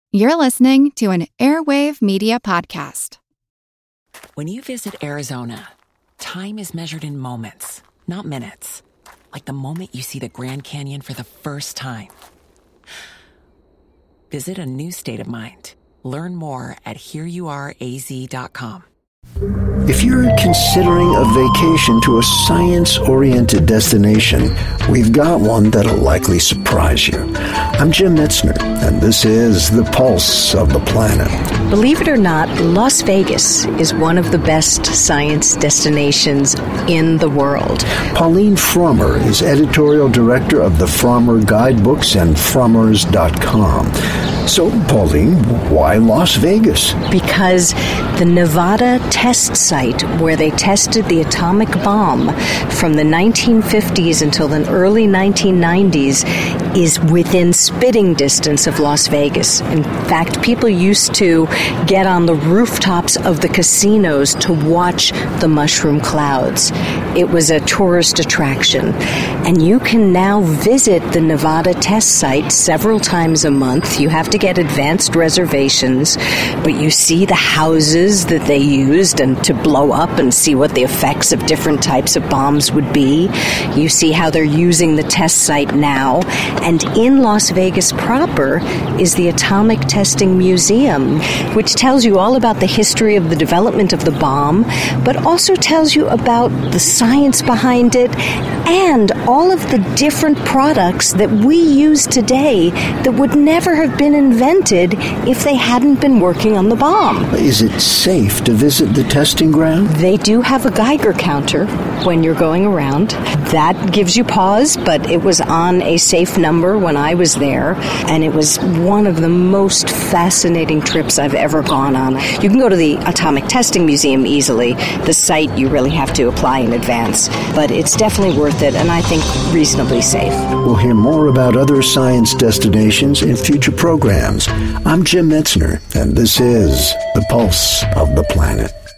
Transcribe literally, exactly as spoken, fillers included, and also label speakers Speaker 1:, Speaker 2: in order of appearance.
Speaker 1: You're listening to an Airwave Media Podcast.
Speaker 2: When you visit Arizona, time is measured in moments, not minutes. Like the moment you see the Grand Canyon for the first time. Visit a new state of mind. Learn more at here you are a z dot com.
Speaker 3: If you're considering a vacation to a science-oriented destination, we've got one that'll likely surprise you. I'm Jim Metzner, and this is The Pulse of the Planet.
Speaker 4: Believe it or not, Las Vegas is one of the best science destinations in the world.
Speaker 3: Pauline Frommer is editorial director of the Frommer Guidebooks and Frommers dot com. So, Pauline, why Las Vegas?
Speaker 4: Because the Nevada test site where they tested the atomic bomb from the nineteen fifties until the early nineteen nineties is within spitting distance of Las Vegas. In fact, people used to get on the rooftops of the casinos to watch the mushroom clouds. It was a tourist attraction. And you can now visit the Nevada test site several times a month. You have to get advanced reservations, but you see the houses that they used and to blow up and see what the effects of different types of bombs would be. You see how they're using the test site now. And in Las Vegas proper is the Atomic Testing Museum, which tells you all about the history of the development of the bomb, but also tells you about the science behind it and all of the different products that we use today that would never have been invented if they hadn't been working on the bomb.
Speaker 3: Is it safe to visit the testing ground?
Speaker 4: They do have a Geiger counter when you're going around. That gives you pause, but it was on a safe number when I was there, and it was one of the most fascinating trips I've ever gone on. You can go to the Atomic Testing Museum easily. The site, you really have to apply in advance, but it's definitely worth it, and I think reasonably safe.
Speaker 3: We'll hear more about other science destinations in future programs. I'm Jim Metzner, and this is The Pulse of the Planet.